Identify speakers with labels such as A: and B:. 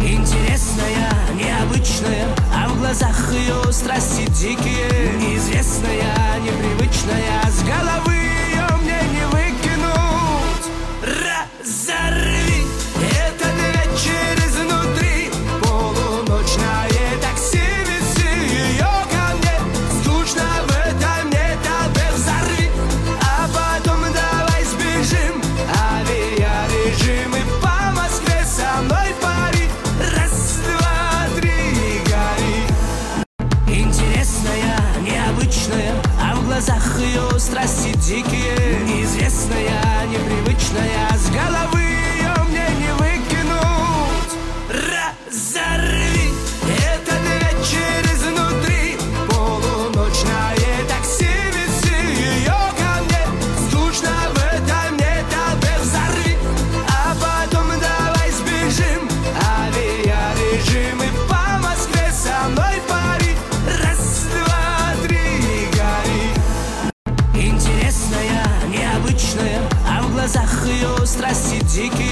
A: Интересная, необычная, а в глазах ее страсти дикие. Неизвестная, непривычная, с головы ее мне не выкинуть. Разорви этот вечер изнутри, полуночное такси, вези ее ко мне. Скучно в этом нет, взорви, а потом давай сбежим. Авиарежим и по Москве со мной пари. Раз, два, три, гори. Интересная, необычная, а в глазах ее страсти дикие. Неизвестная, непривычная, с головы ее мне не выкинуть. Разорви этот вечер изнутри, полуночное такси, вези ее ко мне. Скучно в этом нет, взорви, а потом давай сбежим. Авиарежим и по Москве со мной пари. Раз, два, три, гори. Интересная, необычная, а в глазах ее страсти дикие.